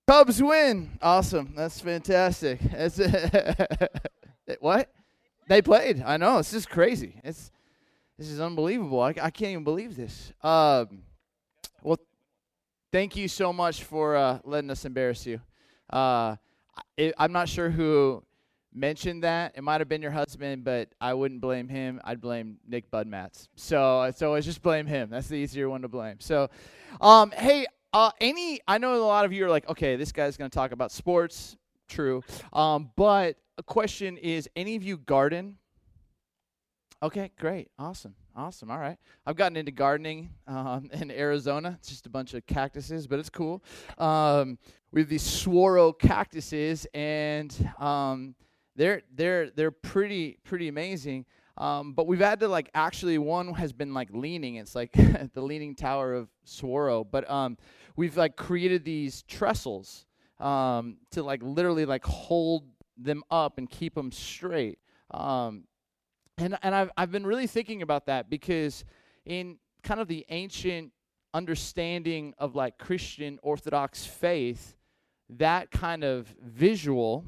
Cubs win. Awesome. That's fantastic. That's what? They played. I know. This is crazy. This is unbelievable. I can't even believe this. Well, thank you so much for letting us embarrass you. I'm not sure who mentioned that. It might have been your husband, but I wouldn't blame him. I'd blame Nick Budmatz. So I just blame him. That's the easier one to blame. So, hey, I know a lot of you are like, okay, this guy's going to talk about sports. True. But a question is, any of you garden? Okay, great. Awesome. All right. I've gotten into gardening in Arizona. It's just a bunch of cactuses, but it's cool. We have these saguaro cactuses, and they're pretty amazing. But we've had to actually one has been leaning. It's like the leaning tower of saguaro. But we've created these trestles to literally hold them up and keep them straight. And I've been really thinking about that because in kind of the ancient understanding of Christian Orthodox faith, that kind of visual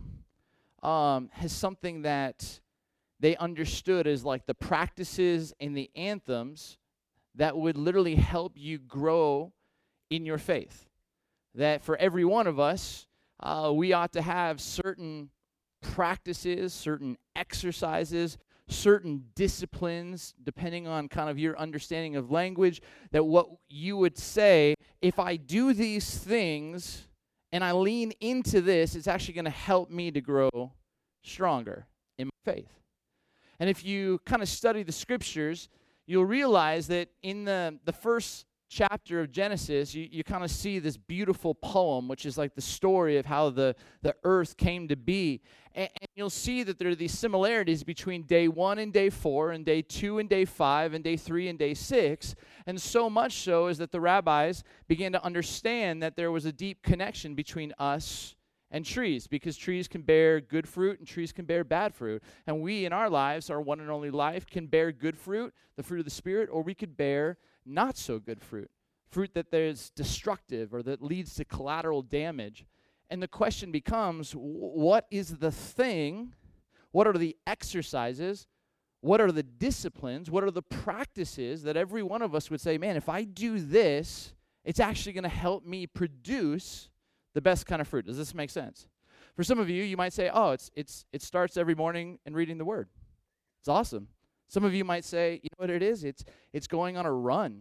has something that they understood as the practices and the anthems that would literally help you grow in your faith. That for every one of us, we ought to have certain practices, certain exercises, certain disciplines, depending on kind of your understanding of language, that what you would say, if I do these things and I lean into this, it's actually going to help me to grow stronger in my faith. And if you kind of study the scriptures, you'll realize that in the first chapter of Genesis, you kind of see this beautiful poem, which is the story of how the earth came to be. And you'll see that there are these similarities between day 1 and day 4, and day 2 and day 5, and day 3 and day 6. And so much so is that the rabbis began to understand that there was a deep connection between us and trees, because trees can bear good fruit and trees can bear bad fruit. And we in our lives, our one and only life, can bear good fruit, the fruit of the Spirit, or we could bear not so good fruit that is destructive or that leads to collateral damage. And the question becomes, what is the thing, what are the exercises, what are the disciplines, what are the practices that every one of us would say, man, if I do this, it's actually going to help me produce the best kind of fruit. Does this make sense? For some of you, you might say, oh, it starts every morning in reading the Word. It's awesome. Some of you might say, you know what it is? It's going on a run.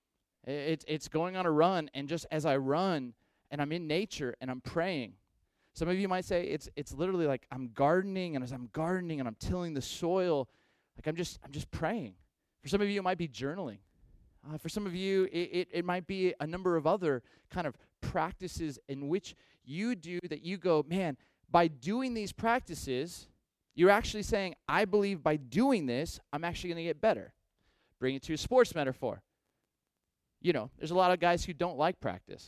It's going on a run, and just as I run, and I'm in nature, and I'm praying. Some of you might say it's literally I'm gardening, and as I'm gardening, and I'm tilling the soil, I'm just praying. For some of you, it might be journaling. For some of you, it might be a number of other kind of practices in which you do that you go, man, by doing these practices, you're actually saying, I believe by doing this, I'm actually going to get better. Bring it to a sports metaphor. You know, there's a lot of guys who don't like practice.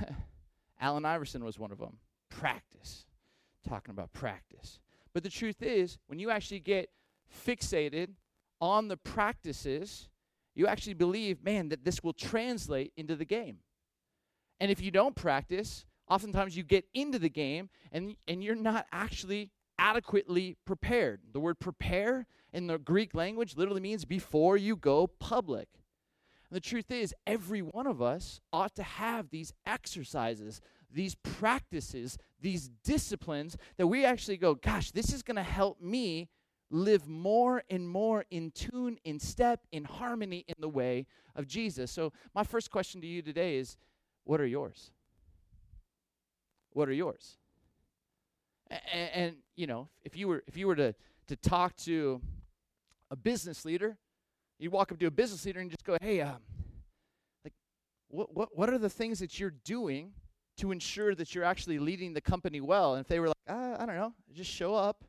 Allen Iverson was one of them. Practice. Talking about practice. But the truth is, when you actually get fixated on the practices, you actually believe, man, that this will translate into the game. And if you don't practice, oftentimes you get into the game and you're not actually adequately prepared. The word prepare in the Greek language literally means before you go public. And the truth is, every one of us ought to have these exercises, these practices, these disciplines that we actually go, gosh, this is going to help me live more and more in tune, in step, in harmony, in the way of Jesus. So my first question to you today is, what are yours? What are yours? And you know, if you were to talk to a business leader, you walk up to a business leader and just go, hey, what are the things that you're doing to ensure that you're actually leading the company well? And if they were I don't know, just show up,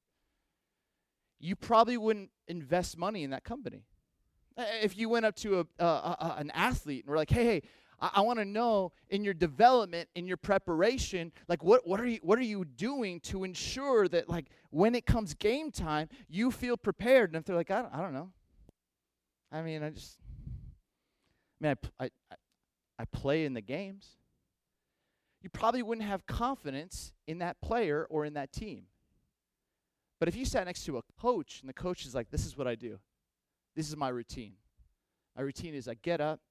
you probably wouldn't invest money in that company. If you went up to an athlete and were like, hey, I want to know in your development, in your preparation, what are you doing to ensure that when it comes game time, you feel prepared? And if they're like, I don't know. I mean, I play in the games. you probably wouldn't have confidence in that player or in that team. But if you sat next to a coach and the coach is like, this is what I do. This is my routine. My routine is I get up,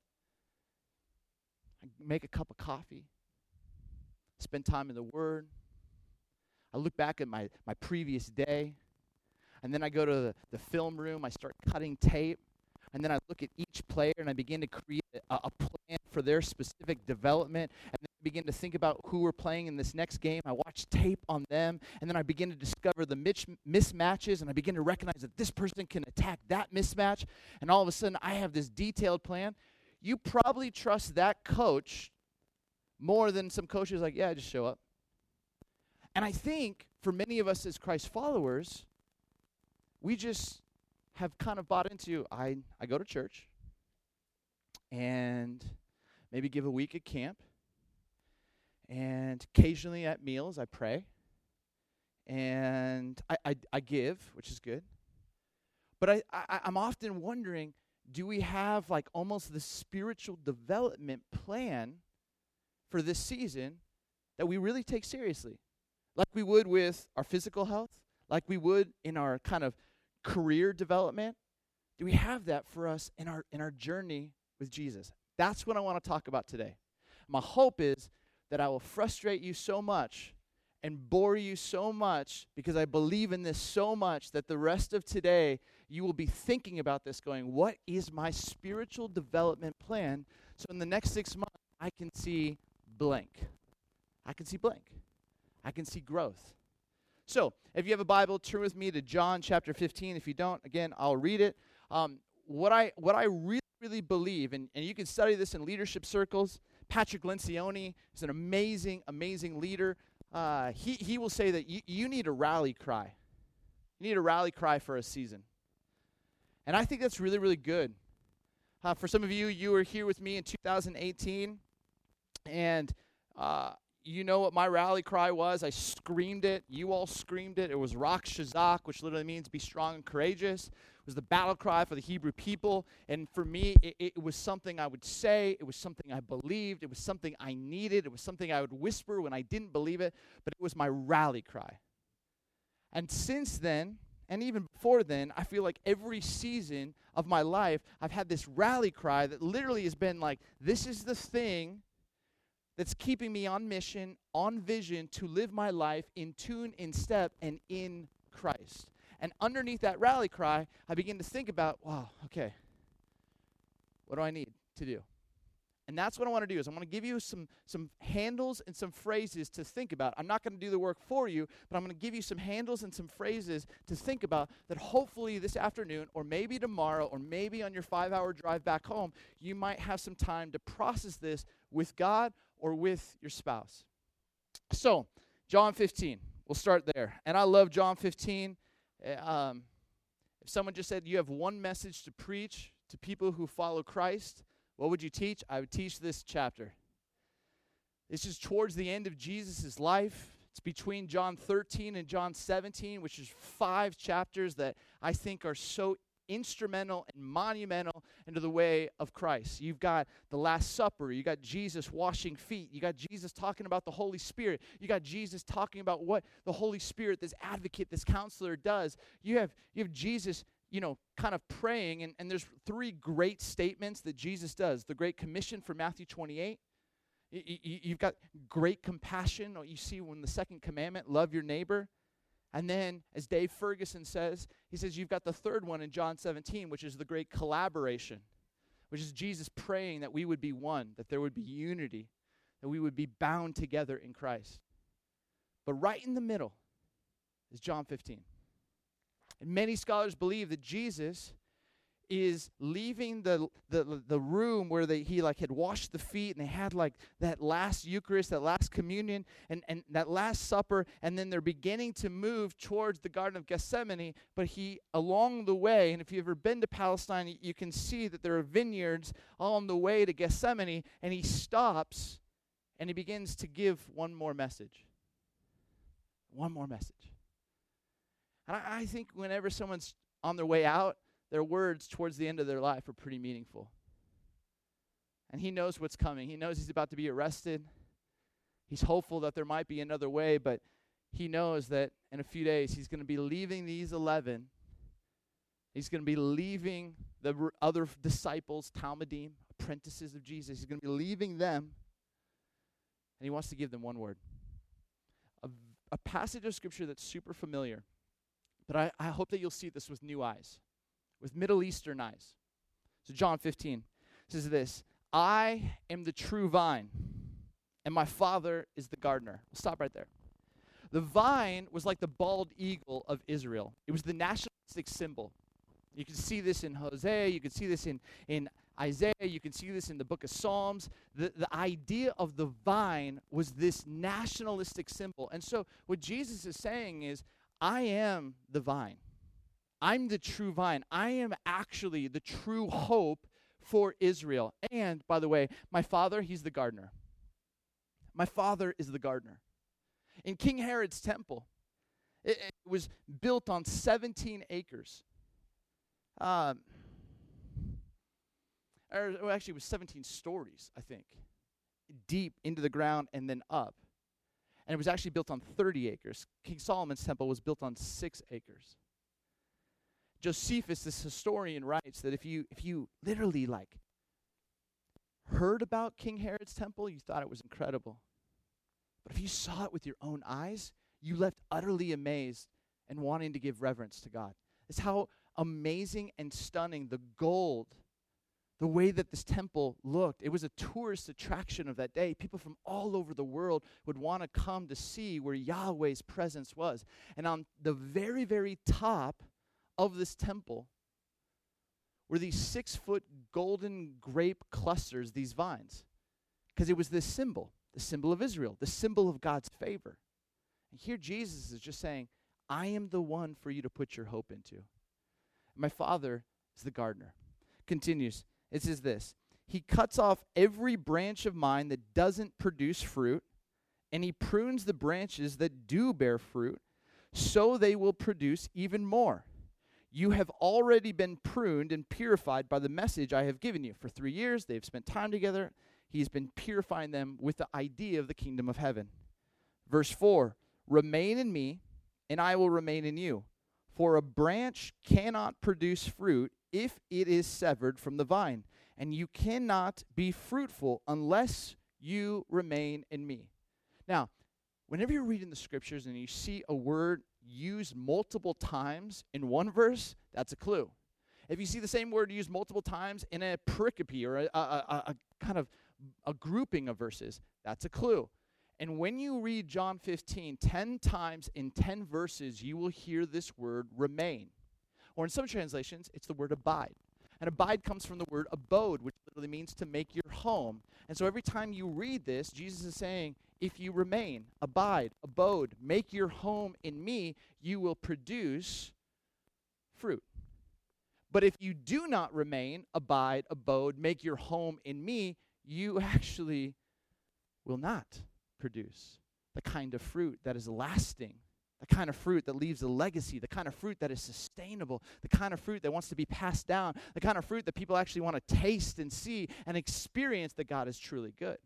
I make a cup of coffee, spend time in the Word. I look back at my previous day, and then I go to the film room. I start cutting tape, and then I look at each player, and I begin to create a plan for their specific development, and then I begin to think about who we're playing in this next game. I watch tape on them, and then I begin to discover the mismatches, and I begin to recognize that this person can attack that mismatch, and all of a sudden I have this detailed plan. You probably trust that coach more than some coaches like, yeah, just show up. And I think for many of us as Christ followers, we just have kind of bought into, I go to church and maybe give a week at camp, and occasionally at meals I pray, and I give, which is good. But I'm often wondering, do we have like almost the spiritual development plan for this season that we really take seriously? Like we would with our physical health, like we would in our kind of career development. Do we have that for us in our journey with Jesus? That's what I want to talk about today. My hope is that I will frustrate you so much and bore you so much, because I believe in this so much, that the rest of today you will be thinking about this going, what is my spiritual development plan? So in the next 6 months, I can see blank. I can see blank. I can see growth. So, if you have a Bible, turn with me to John chapter 15. If you don't, again, I'll read it. What I really believe, and you can study this in leadership circles. Patrick Lencioni is an amazing, amazing leader. He will say that you need a rally cry. You need a rally cry for a season. And I think that's really, really good. For some of you, you were here with me in 2018, and you know what my rally cry was. I screamed it. You all screamed it. It was Rak Shazak, which literally means be strong and courageous. It was the battle cry for the Hebrew people. And for me, it was something I would say. It was something I believed. It was something I needed. It was something I would whisper when I didn't believe it. But it was my rally cry. And since then, and even before then, I feel like every season of my life, I've had this rally cry that literally has been like, this is the thing that's keeping me on mission, on vision to live my life in tune, in step, and in Christ. And underneath that rally cry, I begin to think about, wow, okay, what do I need to do? And that's what I want to do, is I want to give you some handles and some phrases to think about. I'm not going to do the work for you, but I'm going to give you some handles and some phrases to think about that hopefully this afternoon, or maybe tomorrow, or maybe on your 5-hour drive back home, you might have some time to process this with God or with your spouse. So, John 15, we'll start there. And I love John 15. If someone just said you have one message to preach to people who follow Christ, what would you teach? I would teach this chapter. This is towards the end of Jesus' life. It's between John 13 and John 17, which is 5 chapters that I think are so instrumental and monumental into the way of Christ. You've got the Last Supper. You got Jesus washing feet. You got Jesus talking about the Holy Spirit. You got Jesus talking about what the Holy Spirit, this advocate, this counselor does. You have Jesus, kind of praying, and there's 3 great statements that Jesus does. The Great Commission from Matthew 28. You've got great compassion, or you see when the second commandment, love your neighbor. And then, as Dave Ferguson says, he says you've got the third one in John 17, which is the great collaboration, which is Jesus praying that we would be one, that there would be unity, that we would be bound together in Christ. But right in the middle is John 15. And many scholars believe that Jesus is leaving the room where he had washed the feet, and they had that last Eucharist, that last communion, and that last supper, and then they're beginning to move towards the Garden of Gethsemane. But he, along the way, and if you've ever been to Palestine, you can see that there are vineyards on the way to Gethsemane, and he stops, and he begins to give one more message. One more message. And I think whenever someone's on their way out, their words towards the end of their life are pretty meaningful. And he knows what's coming. He knows he's about to be arrested. He's hopeful that there might be another way, but he knows that in a few days he's going to be leaving these 11. He's going to be leaving the other disciples, Talmudim, apprentices of Jesus. He's going to be leaving them, and he wants to give them one word. A passage of Scripture that's super familiar, but I hope that you'll see this with new eyes, with Middle Eastern eyes. So John 15 says this, I am the true vine, and my Father is the gardener. We'll stop right there. The vine was like the bald eagle of Israel. It was the nationalistic symbol. You can see this in Hosea. You can see this in Isaiah. You can see this in the book of Psalms. The idea of the vine was this nationalistic symbol. And so what Jesus is saying is, I am the vine. I'm the true vine. I am actually the true hope for Israel. And, by the way, my Father, he's the gardener. My Father is the gardener. In King Herod's temple, it was built on 17 acres. Actually, it was 17 stories, I think, deep into the ground and then up. And it was actually built on 30 acres. King Solomon's temple was built on 6 acres. Josephus, this historian, writes that if you literally heard about King Herod's temple, you thought it was incredible. But if you saw it with your own eyes, you left utterly amazed and wanting to give reverence to God. It's how amazing and stunning the gold, the way that this temple looked. It was a tourist attraction of that day. People from all over the world would want to come to see where Yahweh's presence was. And on the very, very top of this temple were these 6-foot golden grape clusters, these vines. Because it was this symbol, the symbol of Israel, the symbol of God's favor. And here Jesus is just saying, I am the one for you to put your hope into. My Father is the gardener. Continues. It says this. He cuts off every branch of mine that doesn't produce fruit, and he prunes the branches that do bear fruit, so they will produce even more. You have already been pruned and purified by the message I have given you. For 3 years, they've spent time together. He's been purifying them with the idea of the kingdom of heaven. Verse 4, remain in me, and I will remain in you. For a branch cannot produce fruit if it is severed from the vine, and you cannot be fruitful unless you remain in me. Now, whenever you're reading the scriptures and you see a word used multiple times in one verse, that's a clue. If you see the same word used multiple times in a pericope or a kind of a grouping of verses, that's a clue. And when you read John 15, 10 times in 10 verses, you will hear this word remain. Or in some translations, it's the word abide. And abide comes from the word abode, which literally means to make your home. And so every time you read this, Jesus is saying, if you remain, abide, abode, make your home in me, you will produce fruit. But if you do not remain, abide, abode, make your home in me, you actually will not produce the kind of fruit that is lasting, the kind of fruit that leaves a legacy, the kind of fruit that is sustainable, the kind of fruit that wants to be passed down, the kind of fruit that people actually want to taste and see and experience that God is truly good.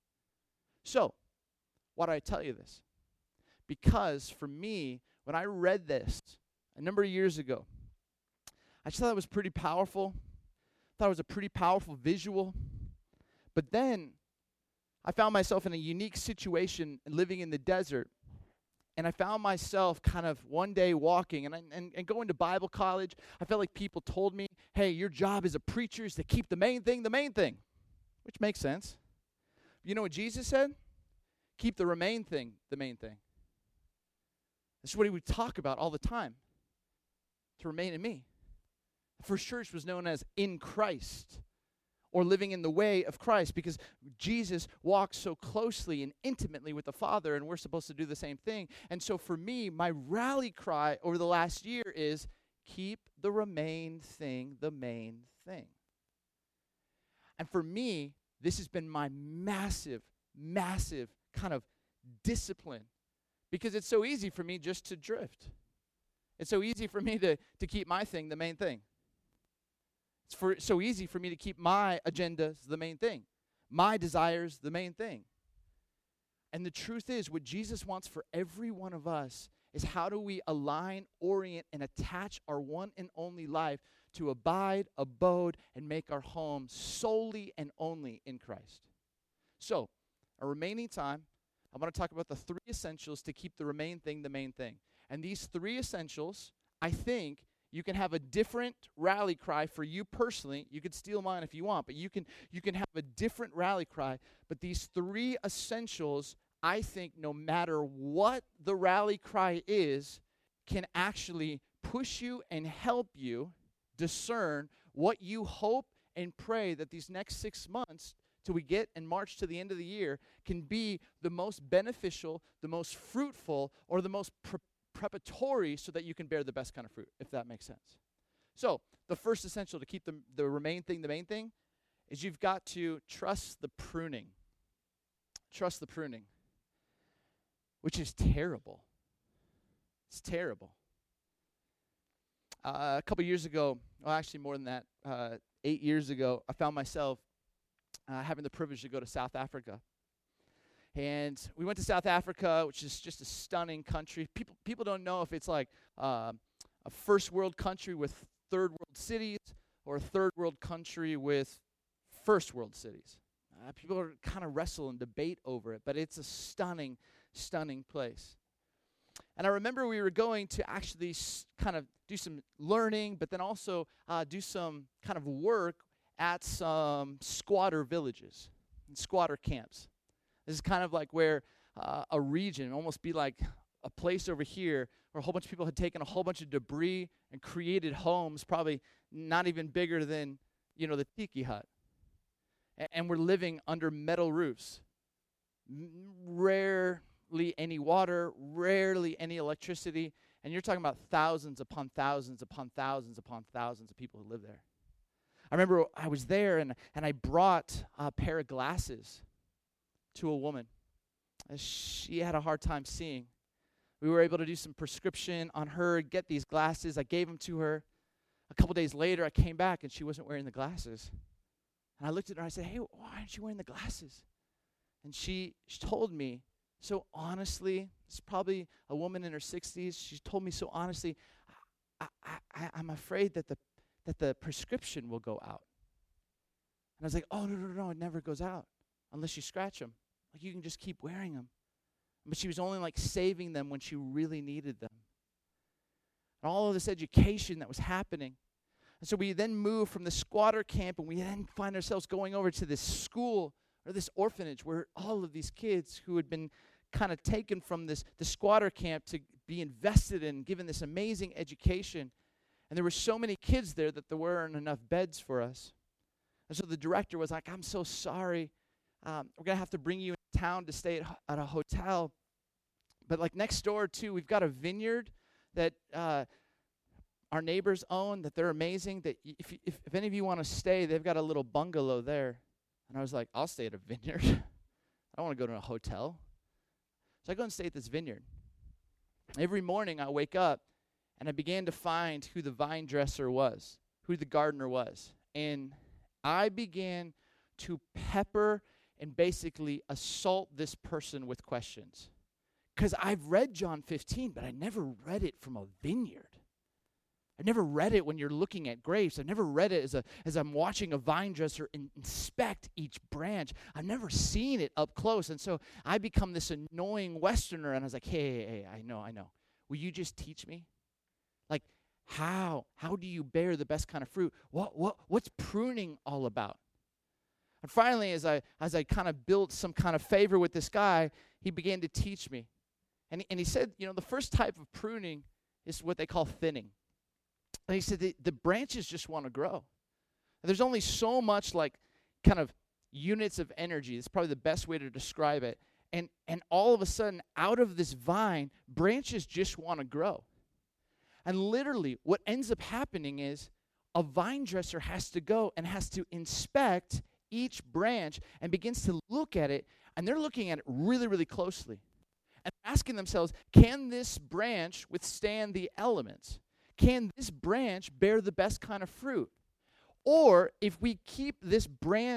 So, why do I tell you this? Because for me, when I read this a number of years ago, I just thought it was pretty powerful. I thought it was a pretty powerful visual. But then I found myself in a unique situation living in the desert. And I found myself kind of one day walking and going to Bible college. I felt like people told me, hey, your job as a preacher is to keep the main thing, which makes sense. You know what Jesus said? Keep the remain thing, the main thing. This is what he would talk about all the time, to remain in me. The first church was known as in Christ, or living in the way of Christ, because Jesus walks so closely and intimately with the Father, and we're supposed to do the same thing. And so for me, my rally cry over the last year is, keep the remain thing the main thing. And for me, this has been my massive, massive kind of discipline, because it's so easy for me just to drift. It's so easy for me to keep my thing the main thing. It's so easy for me to keep my agendas the main thing, my desires the main thing. And the truth is, what Jesus wants for every one of us is how do we align, orient, and attach our one and only life to abide, abode, and make our home solely and only in Christ. So, our remaining time, I want to talk about the 3 essentials to keep the main thing the main thing. And these 3 essentials, I think, you can have a different rally cry for you personally. You could steal mine if you want, but you can have a different rally cry. But these 3 essentials, I think, no matter what the rally cry is, can actually push you and help you discern what you hope and pray that these next 6 months till we get and march to the end of the year can be the most beneficial, the most fruitful, or the most preparatory so that you can bear the best kind of fruit, if that makes sense. So the first essential to keep the main thing, is you've got to trust the pruning. Trust the pruning, which is terrible. It's terrible. A couple years ago, well, actually more than that, 8 years ago, I found myself having the privilege to go to South Africa. And we went to South Africa, which is just a stunning country. People don't know if it's like a first world country with third world cities or a third world country with first world cities. People are kind of wrestle and debate over it, but it's a stunning, stunning place. And I remember we were going to actually kind of do some learning, but then also do some kind of work at some squatter villages and squatter camps. This is kind of like where a region, almost be like a place over here where a whole bunch of people had taken a whole bunch of debris and created homes probably not even bigger than, the tiki hut. And we're living under metal roofs. Rarely any water, rarely any electricity, and you're talking about thousands upon thousands upon thousands upon thousands of people who live there. I remember I was there, and I brought a pair of glasses to a woman. She had a hard time seeing. We were able to do some prescription on her, get these glasses. I gave them to her. A couple days later, I came back, and she wasn't wearing the glasses. And I looked at her, and I said, "Hey, why aren't you wearing the glasses?" And she told me so honestly, it's probably a woman in her 60s. She told me so honestly, I'm afraid that the prescription will go out. And I was like, "Oh, no, it never goes out unless you scratch them. Like, you can just keep wearing them." But she was only like saving them when she really needed them. And all of this education that was happening. And so we then moved from the squatter camp, and we then find ourselves going over to this school or this orphanage where all of these kids who had been kind of taken from the squatter camp to be invested in, given this amazing education. And there were so many kids there that there weren't enough beds for us. And so the director was like, "I'm so sorry. We're going to have to bring you in town to stay at a hotel." But like next door, too, we've got a vineyard that our neighbors own, that they're amazing, that if any of you want to stay, they've got a little bungalow there. And I was like, "I'll stay at a vineyard. I don't want to go to a hotel." So I go and stay at this vineyard. Every morning I wake up, and I began to find who the vine dresser was, who the gardener was. And I began to pepper and basically assault this person with questions. Because I've read John 15, but I never read it from a vineyard. I've never read it when you're looking at grapes. I've never read it as I'm watching a vine dresser inspect each branch. I've never seen it up close. And so I become this annoying Westerner, and I was like, hey, I know. Will you just teach me? Like, how do you bear the best kind of fruit? What's pruning all about? And finally, as I kind of built some kind of favor with this guy, he began to teach me. And he said, the first type of pruning is what they call thinning. And he said the branches just want to grow. And there's only so much like kind of units of energy. It's probably the best way to describe it. And all of a sudden, out of this vine, branches just want to grow. And literally, what ends up happening is a vine dresser has to go and has to inspect each branch and begins to look at it, and they're looking at it really, really closely and asking themselves, can this branch withstand the elements? Can this branch bear the best kind of fruit? Or if we keep this branch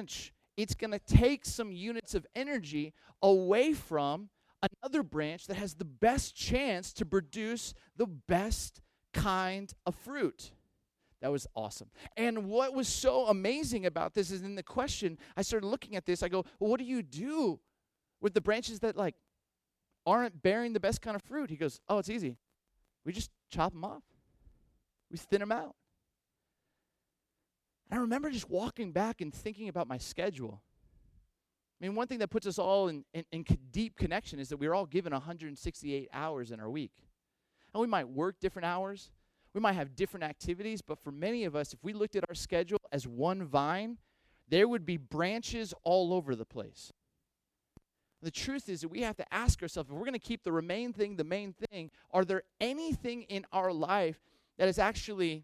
it's going to take some units of energy away from another branch that has the best chance to produce the best kind of fruit. That was awesome. And what was so amazing about this is in the question, I started looking at this. I go, well, what do you do with the branches that like aren't bearing the best kind of fruit? He goes, oh, it's easy. We just chop them off. We thin them out. And I remember just walking back and thinking about my schedule. I mean, one thing that puts us all in deep connection is that we're all given 168 hours in our week. And we might work different hours. We might have different activities, but for many of us, if we looked at our schedule as one vine, there would be branches all over the place. The truth is that we have to ask ourselves, if we're going to keep the main thing, are there anything in our life that is actually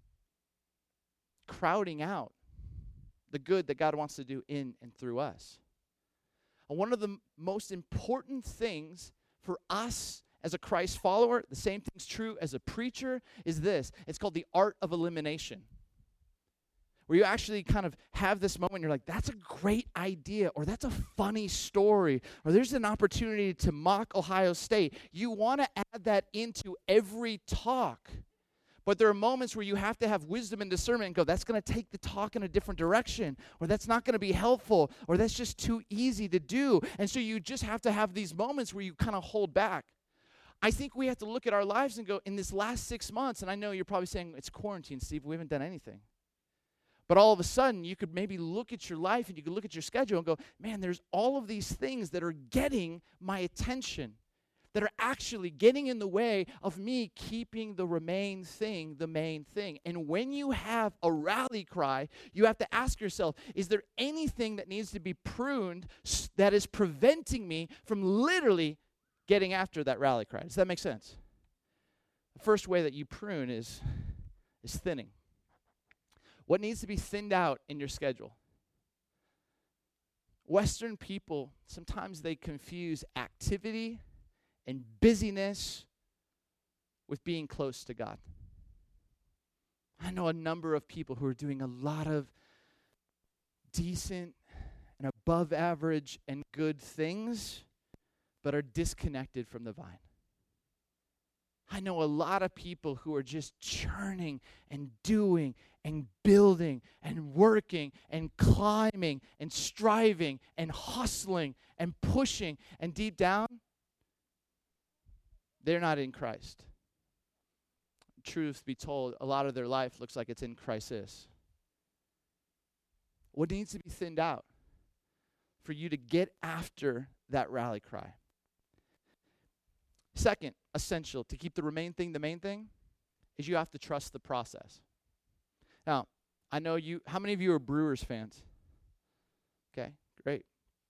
crowding out the good that God wants to do in and through us? And one of the most important things for us as a Christ follower, the same thing's true as a preacher, is this. It's called the art of elimination. Where you actually kind of have this moment, you're like, that's a great idea, or that's a funny story, or there's an opportunity to mock Ohio State. You want to add that into every talk. But there are moments where you have to have wisdom and discernment and go, that's going to take the talk in a different direction, or that's not going to be helpful, or that's just too easy to do. And so you just have to have these moments where you kind of hold back. I think we have to look at our lives and go, in this last 6 months, and I know you're probably saying, it's quarantine, Steve, we haven't done anything. But all of a sudden, you could maybe look at your life and you could look at your schedule and go, man, there's all of these things that are getting my attention, that are actually getting in the way of me keeping the main thing. And when you have a rally cry, you have to ask yourself, is there anything that needs to be pruned that is preventing me from literally getting after that rally cry? Does that make sense? The first way that you prune is thinning. What needs to be thinned out in your schedule? Western people, sometimes they confuse activity and busyness with being close to God. I know a number of people who are doing a lot of decent and above average and good things, but are disconnected from the vine. I know a lot of people who are just churning and doing and building and working and climbing and striving and hustling and pushing, and deep down, they're not in Christ. Truth be told, a lot of their life looks like it's in crisis. What needs to be thinned out for you to get after that rally cry? Second, essential to keep the main thing, is you have to trust the process. Now, I know you, how many of you are Brewers fans? Okay, great.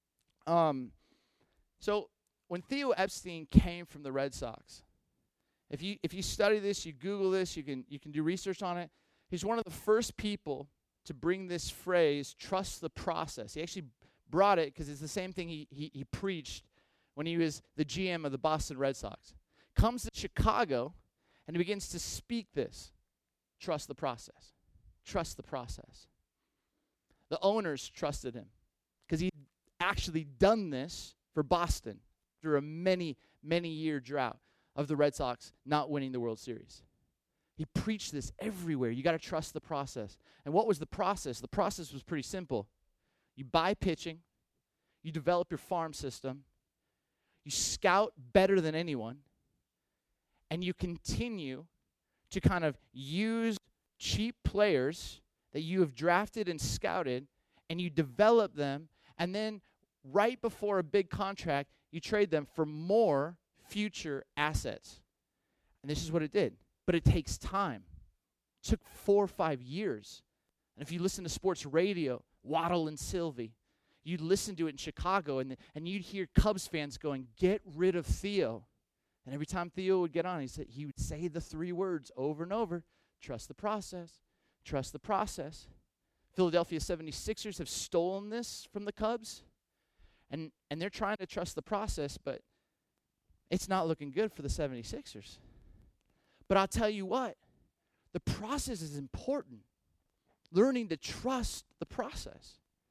So when Theo Epstein came from the Red Sox, if you study this, you Google this, you can do research on it. He's one of the first people to bring this phrase, trust the process. He actually brought it because it's the same thing he preached when he was the GM of the Boston Red Sox. Comes to Chicago, and he begins to speak this. Trust the process. Trust the process. The owners trusted him because he'd actually done this for Boston through a many-year drought of the Red Sox not winning the World Series. He preached this everywhere. You got to trust the process. And what was the process? The process was pretty simple. You buy pitching. You develop your farm system. You scout better than anyone. And you continue to kind of use cheap players that you have drafted and scouted, and you develop them, and then right before a big contract, you trade them for more future assets. And this is what it did. But it takes time. It took 4 or 5 years. And if you listen to sports radio, Waddle and Sylvie, you'd listen to it in Chicago, and you'd hear Cubs fans going, get rid of Theo. And every time Theo would get on, he would say the 3 words over and over, trust the process, trust the process. Philadelphia 76ers have stolen this from the Cubs, and they're trying to trust the process, but it's not looking good for the 76ers. But I'll tell you what, the process is important. Learning to trust the process.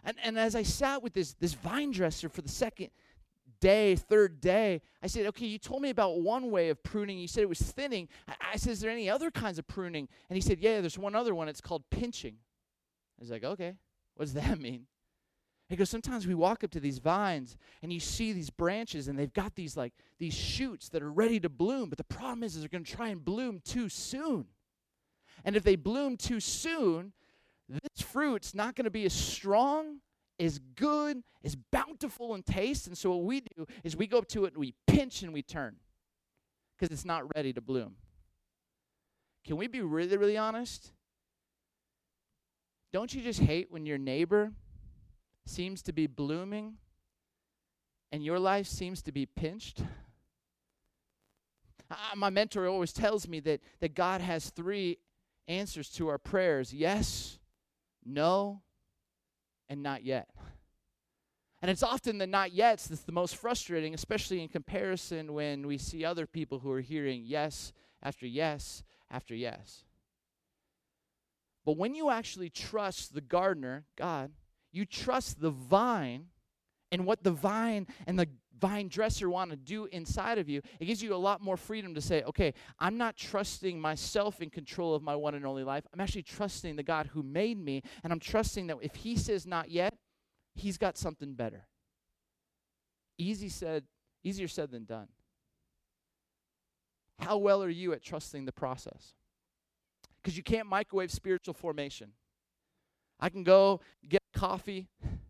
And as I sat with this vine dresser for the second day, third day, I said, okay, you told me about one way of pruning. You said it was thinning. I said, is there any other kinds of pruning? And he said, yeah, there's one other one. It's called pinching. I was like, okay, what does that mean? He goes, sometimes we walk up to these vines and you see these branches and they've got these shoots that are ready to bloom. But the problem is they're going to try and bloom too soon. And if they bloom too soon, this fruit's not going to be as strong, as good, as bountiful in taste. And so what we do is we go up to it and we pinch and we turn because it's not ready to bloom. Can we be really, really honest? Don't you just hate when your neighbor seems to be blooming and your life seems to be pinched? My mentor always tells me that God has 3 answers to our prayers: yes, no, and not yet. And it's often the not yets that's the most frustrating, especially in comparison when we see other people who are hearing yes after yes after yes. But when you actually trust the gardener, God, you trust the vine and what the vine and the vine dresser want to do inside of you, it gives you a lot more freedom to say, okay, I'm not trusting myself in control of my one and only life. I'm actually trusting the God who made me, and I'm trusting that if he says not yet, he's got something better. Easier said than done. How well are you at trusting the process? Because you can't microwave spiritual formation. I can go get coffee,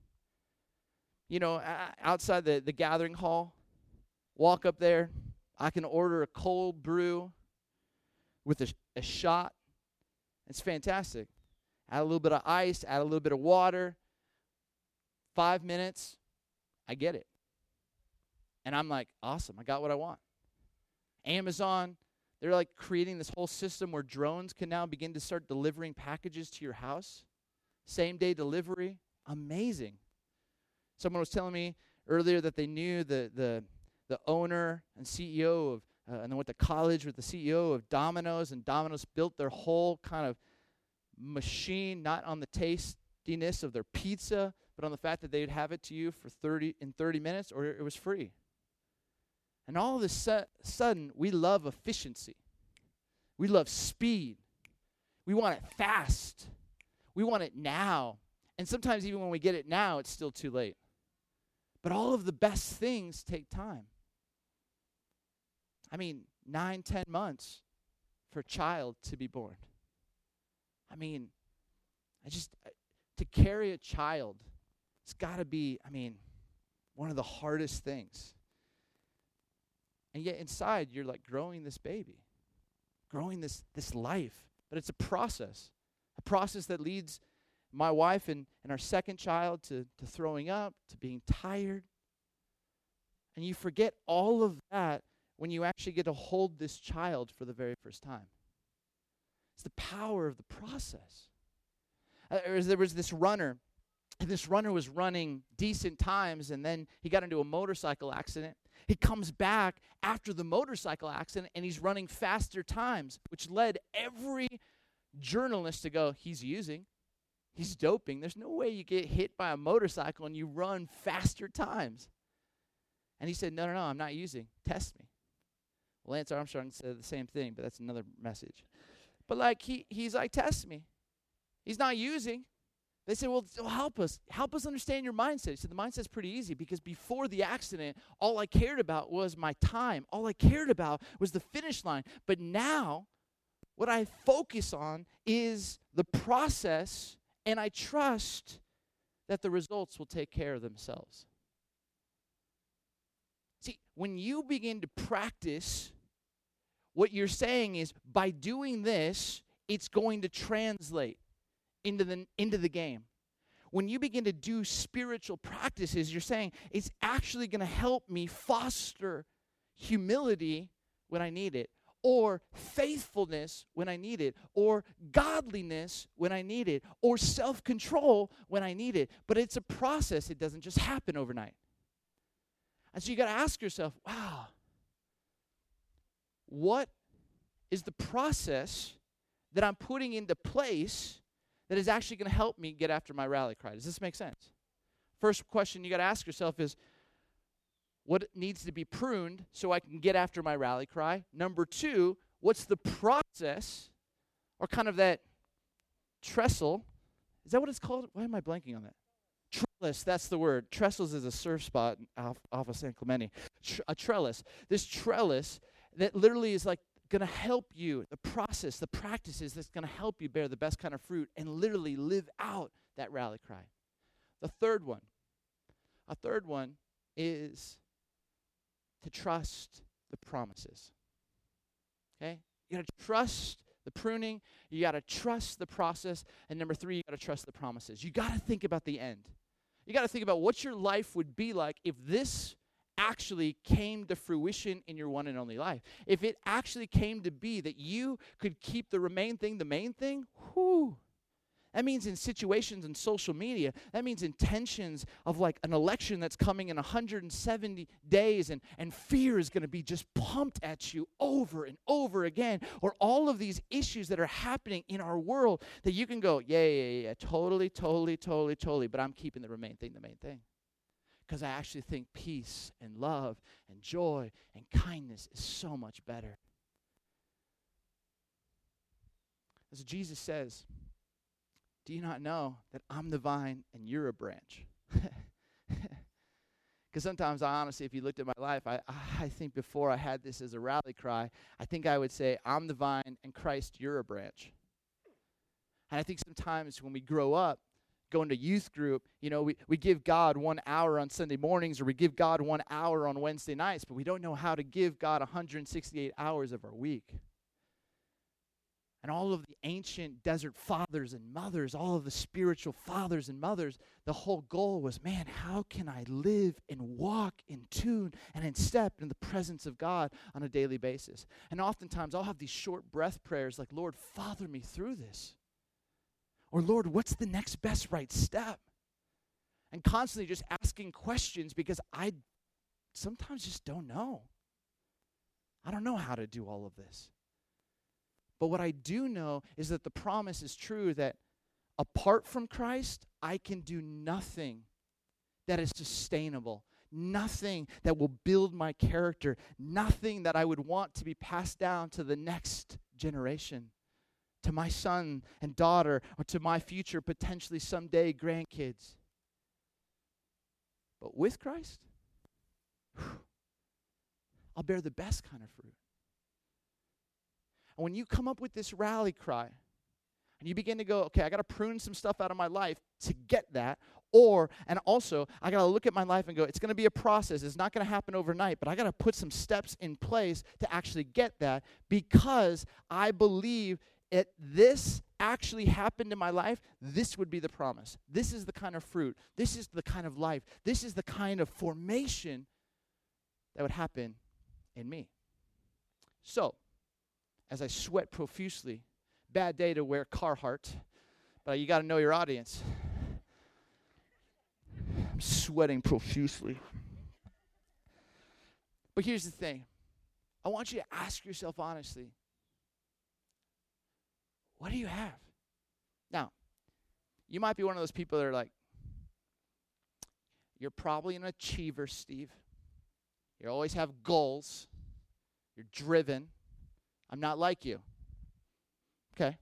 outside the gathering hall, walk up there. I can order a cold brew with a shot. It's fantastic. Add a little bit of ice, add a little bit of water. 5 minutes, I get it. And I'm like, awesome, I got what I want. Amazon, they're like creating this whole system where drones can now begin to start delivering packages to your house. Same day delivery. Amazing. Someone was telling me earlier that they knew the owner and CEO of, and then went to college with the CEO of Domino's, and Domino's built their whole kind of machine, not on the tastiness of their pizza, but on the fact that they'd have it to you for 30 minutes, or it was free. And all of a sudden, we love efficiency. We love speed. We want it fast. We want it now. And sometimes even when we get it now, it's still too late. But all of the best things take time. 9, 10 months for a child to be born. To carry a child, it's got to be, one of the hardest things. And yet inside, you're like growing this baby, growing this life. But it's a process that leads my wife and our second child to throwing up, to being tired. And you forget all of that when you actually get to hold this child for the very first time. It's the power of the process. There was this runner, and this runner was running decent times, and then he got into a motorcycle accident. He comes back after the motorcycle accident, and he's running faster times, which led every journalist to go, he's doping. There's no way you get hit by a motorcycle and you run faster times. And he said, no, I'm not using. Test me. Well, Lance Armstrong said the same thing, but that's another message. But he's like, test me. He's not using. They said, well, help us understand your mindset. He said, the mindset's pretty easy because before the accident, all I cared about was my time. All I cared about was the finish line. But now, what I focus on is the process, and I trust that the results will take care of themselves. See, when you begin to practice, what you're saying is, by doing this, it's going to translate into the game. When you begin to do spiritual practices, you're saying, it's actually going to help me foster humility when I need it, or faithfulness when I need it, or godliness when I need it, or self-control when I need it. But it's a process. It doesn't just happen overnight. And so you got to ask yourself, wow, what is the process that I'm putting into place that is actually going to help me get after my rally cry? Does this make sense? First question you got to ask yourself is, what needs to be pruned so I can get after my rally cry? Number 2, what's the process or kind of that trestle? Is that what it's called? Why am I blanking on that? Trellis, that's the word. Trestles is a surf spot off of San Clemente. A trellis. This trellis that literally is like going to help you, the process, the practices that's going to help you bear the best kind of fruit and literally live out that rally cry. A third one is to trust the promises. Okay? You got to trust the pruning. You got to trust the process. And number 3, you got to trust the promises. You got to think about the end. You got to think about what your life would be like if this actually came to fruition in your one and only life. If it actually came to be that you could keep the main thing, whoo. That means in situations in social media, that means in tensions of like an election that's coming in 170 days and fear is going to be just pumped at you over and over again, or all of these issues that are happening in our world that you can go, yeah, totally, but I'm keeping the main thing. Because I actually think peace and love and joy and kindness is so much better. As Jesus says, do you not know that I'm the vine and you're a branch? Because sometimes I honestly, if you looked at my life, I think before I had this as a rally cry, I think I would say, I'm the vine and Christ, you're a branch. And I think sometimes when we grow up, going to youth group, we give God 1 hour on Sunday mornings, or we give God 1 hour on Wednesday nights, but we don't know how to give God 168 hours of our week. And all of the ancient desert fathers and mothers, all of the spiritual fathers and mothers, the whole goal was, man, how can I live and walk in tune and in step in the presence of God on a daily basis? And oftentimes I'll have these short breath prayers like, Lord, father me through this. Or, Lord, what's the next best right step? And constantly just asking questions because I sometimes just don't know. I don't know how to do all of this. But what I do know is that the promise is true that apart from Christ, I can do nothing that is sustainable, nothing that will build my character, nothing that I would want to be passed down to the next generation, to my son and daughter, or to my future, potentially someday, grandkids. But with Christ, I'll bear the best kind of fruit. And when you come up with this rally cry, and you begin to go, okay, I got to prune some stuff out of my life to get that, and also, I got to look at my life and go, it's going to be a process. It's not going to happen overnight, but I got to put some steps in place to actually get that, because I believe this actually happened in my life. This would be the promise. This is the kind of fruit. This is the kind of life. This is the kind of formation that would happen in me. So, as I sweat profusely, bad day to wear Carhartt, but you got to know your audience. I'm sweating profusely. But here's the thing. I want you to ask yourself honestly, what do you have? Now, you might be one of those people that are like, you're probably an achiever, Steve. You always have goals. You're driven. I'm not like you. Okay.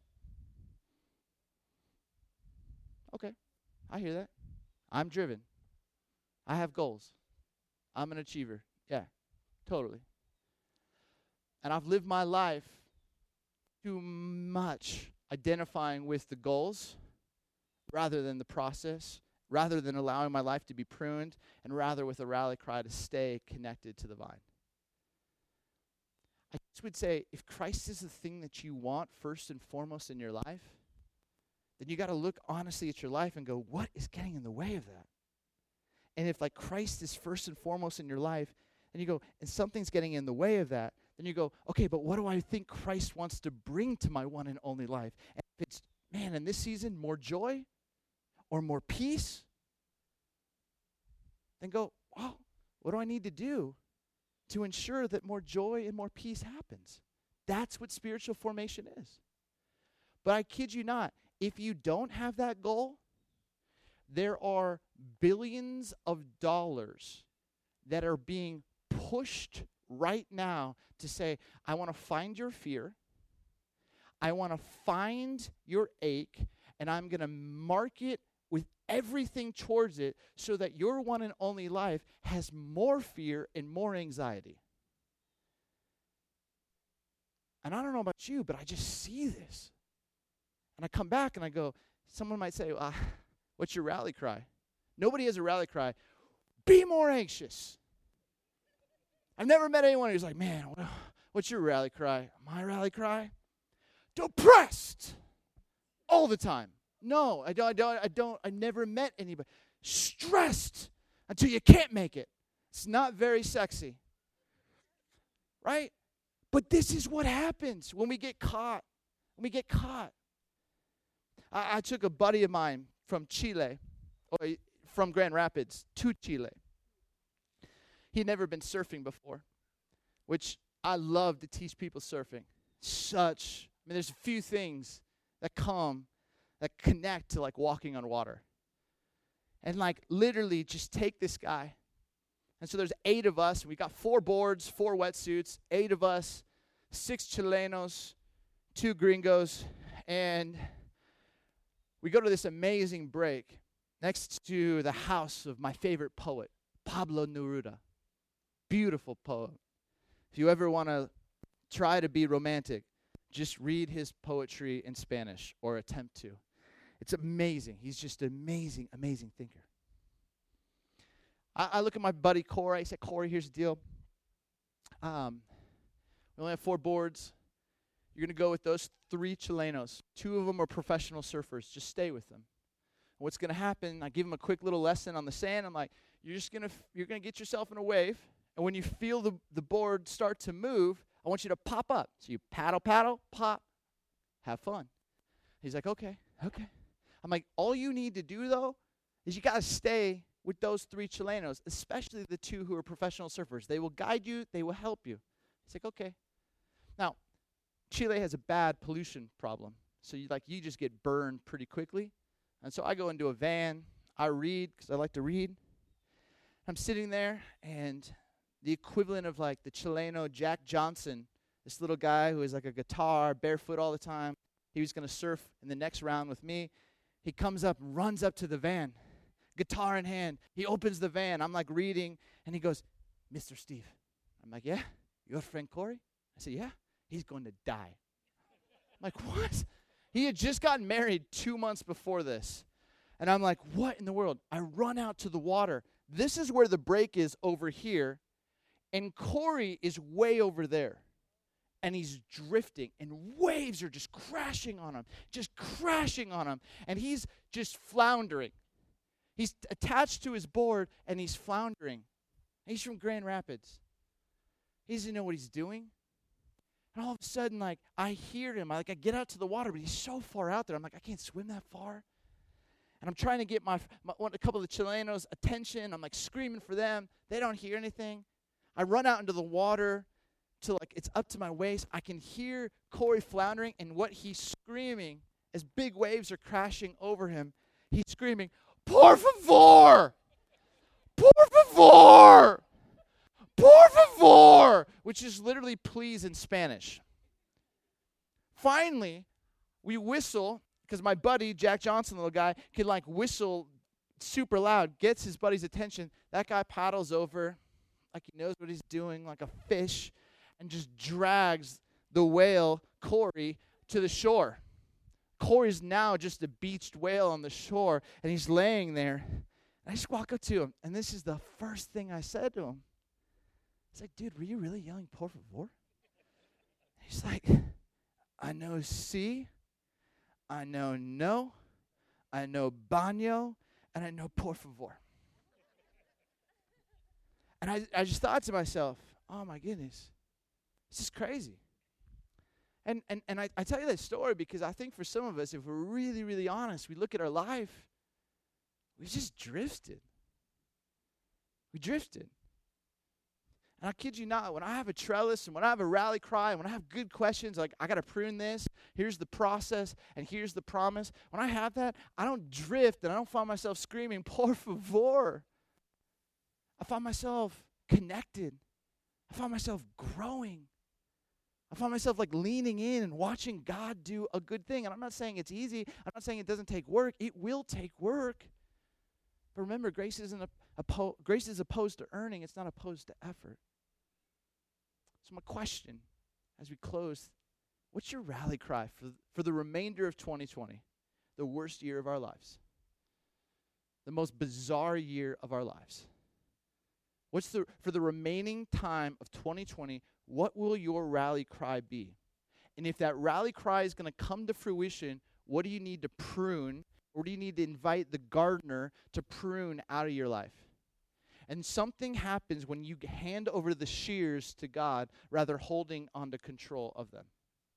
I hear that. I'm driven. I have goals. I'm an achiever. Yeah, totally. And I've lived my life too much identifying with the goals rather than the process, rather than allowing my life to be pruned, and rather with a rally cry to stay connected to the vine. I just would say, if Christ is the thing that you want first and foremost in your life, then you got to look honestly at your life and go, what is getting in the way of that? And if like Christ is first and foremost in your life, and you go, and something's getting in the way of that, then you go, okay, but what do I think Christ wants to bring to my one and only life? And if it's, man, in this season, more joy or more peace, then go, wow, what do I need to do to ensure that more joy and more peace happens? That's what spiritual formation is. But I kid you not, if you don't have that goal, there are billions of dollars that are being pushed right now to say, I want to find your fear, I want to find your ache, and I'm going to market with everything towards it so that your one and only life has more fear and more anxiety. And I don't know about you, but I just see this. And I come back and I go, someone might say, what's your rally cry? Nobody has a rally cry. Be more anxious. I've never met anyone who's like, man, what's your rally cry? My rally cry? Depressed all the time. No, I never met anybody. Stressed until you can't make it. It's not very sexy. Right? But this is what happens when we get caught. I took a buddy of mine from Chile, or from Grand Rapids to Chile. He'd never been surfing before, which I love to teach people surfing. There's a few things that connect to like walking on water. And like literally just take this guy. And so there's 8 of us. We got 4 boards, 4 wetsuits, 8 of us, 6 Chilenos, 2 gringos. And we go to this amazing break next to the house of my favorite poet, Pablo Neruda. Beautiful poet. If you ever want to try to be romantic, just read his poetry in Spanish or attempt to. It's amazing. He's just an amazing, amazing thinker. I look at my buddy Corey. I said, Corey, here's the deal. We only have 4 boards. You're going to go with those 3 Chilenos. 2 of them are professional surfers. Just stay with them. What's going to happen, I give them a quick little lesson on the sand. I'm like, you're going to get yourself in a wave. And when you feel the board start to move, I want you to pop up. So you paddle, pop, have fun. He's like, okay. I'm like, all you need to do, though, is you got to stay with those 3 Chilenos, especially the 2 who are professional surfers. They will guide you. They will help you. He's like, okay. Now, Chile has a bad pollution problem. So you just get burned pretty quickly. And so I go into a van. I read because I like to read. I'm sitting there, and the equivalent of like the Chileno Jack Johnson, this little guy who is like a guitar, barefoot all the time. He was going to surf in the next round with me. He comes up, runs up to the van, guitar in hand. He opens the van. I'm like reading, and he goes, Mr. Steve. I'm like, yeah? Your friend Corey? I said, yeah. He's going to die. I'm like, what? He had just gotten married 2 months before this. And I'm like, what in the world? I run out to the water. This is where the break is over here. And Corey is way over there. And he's drifting. And waves are just crashing on him. And he's just floundering. He's attached to his board, and he's floundering. He's from Grand Rapids. He doesn't know what he's doing. And all of a sudden, like, I hear him. I get out to the water, but he's so far out there. I'm like, I can't swim that far. And I'm trying to get a couple of the Chilenos' attention. I'm like screaming for them. They don't hear anything. I run out into the water till like it's up to my waist. I can hear Corey floundering, and what he's screaming as big waves are crashing over him, he's screaming, "Por favor! Por favor! Por favor!" which is literally please in Spanish. Finally, we whistle, because my buddy, Jack Johnson, little guy, can like whistle super loud, gets his buddy's attention. That guy paddles over like he knows what he's doing, like a fish, and just drags the whale, Corey, to the shore. Corey's now just a beached whale on the shore, and he's laying there. And I just walk up to him, and this is the first thing I said to him. It's like, dude, were you really yelling, por favor? He's like, I know sí, I know no, I know baño, and I know por favor. And I just thought to myself, oh my goodness, this is crazy. And I tell you that story because I think for some of us, if we're really, really honest, we look at our life, we just drifted. We drifted. And I kid you not, when I have a trellis and when I have a rally cry and when I have good questions, like I got to prune this, here's the process, and here's the promise. When I have that, I don't drift and I don't find myself screaming, por favor. I find myself connected. I find myself growing. I find myself like leaning in and watching God do a good thing. And I'm not saying it's easy. I'm not saying it doesn't take work. It will take work. But remember, grace is opposed to earning. It's not opposed to effort. So my question as we close, what's your rally cry for the remainder of 2020, the worst year of our lives, the most bizarre year of our lives? For the remaining time of 2020, what will your rally cry be? And if that rally cry is going to come to fruition, what do you need to prune? Or do you need to invite the gardener to prune out of your life? And something happens when you hand over the shears to God rather holding onto control of them.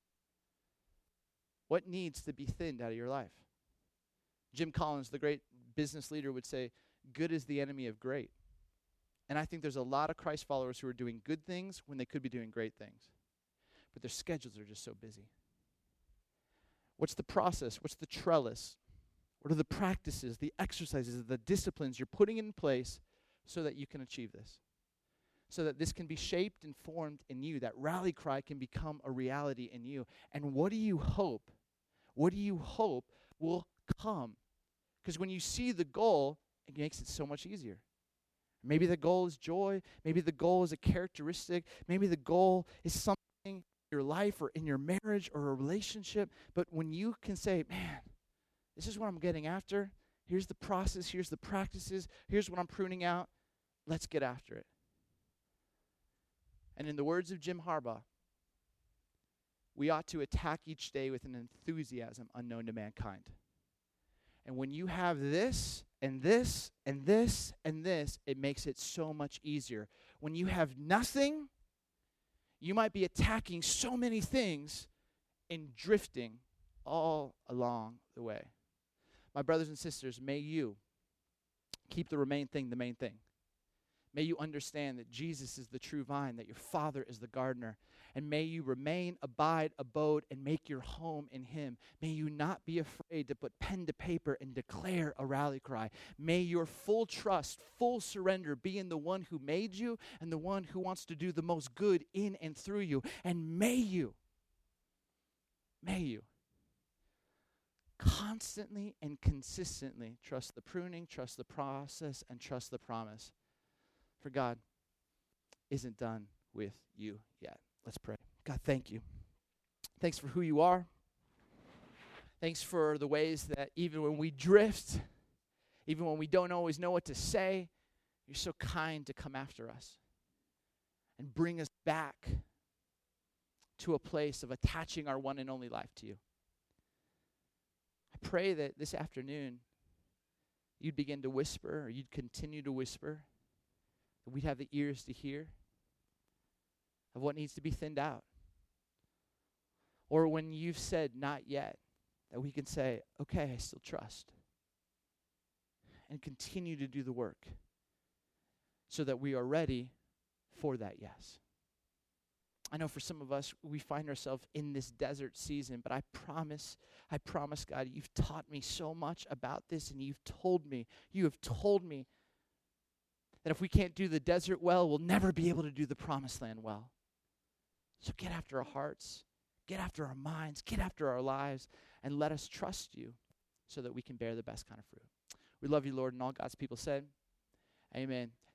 What needs to be thinned out of your life? Jim Collins, the great business leader, would say, good is the enemy of great. And I think there's a lot of Christ followers who are doing good things when they could be doing great things. But their schedules are just so busy. What's the process? What's the trellis? What are the practices, the exercises, the disciplines you're putting in place so that you can achieve this? So that this can be shaped and formed in you, that rally cry can become a reality in you. And what do you hope? What do you hope will come? Because when you see the goal, it makes it so much easier. Maybe the goal is joy. Maybe the goal is a characteristic. Maybe the goal is something in your life or in your marriage or a relationship. But when you can say, man, this is what I'm getting after. Here's the process. Here's the practices. Here's what I'm pruning out. Let's get after it. And in the words of Jim Harbaugh, we ought to attack each day with an enthusiasm unknown to mankind. And when you have this and this and this and this, it makes it so much easier. When you have nothing, you might be attacking so many things and drifting all along the way. My brothers and sisters, may you keep the main thing the main thing. May you understand that Jesus is the true vine, that your Father is the gardener. And may you remain, abide, abode, and make your home in Him. May you not be afraid to put pen to paper and declare a rally cry. May your full trust, full surrender be in the one who made you and the one who wants to do the most good in and through you. And may you constantly and consistently trust the pruning, trust the process, and trust the promise. For God isn't done with you yet. Let's pray. God, thank you. Thanks for who you are. Thanks for the ways that even when we drift, even when we don't always know what to say, you're so kind to come after us and bring us back to a place of attaching our one and only life to you. I pray that this afternoon you'd begin to whisper, or you'd continue to whisper, that we'd have the ears to hear of what needs to be thinned out. Or when you've said not yet, that we can say, okay, I still trust. And continue to do the work so that we are ready for that yes. I know for some of us, we find ourselves in this desert season, but I promise, God, you've taught me so much about this, and you have told me that if we can't do the desert well, we'll never be able to do the promised land well. So get after our hearts, get after our minds, get after our lives, and let us trust you so that we can bear the best kind of fruit. We love you, Lord, and all God's people said, amen.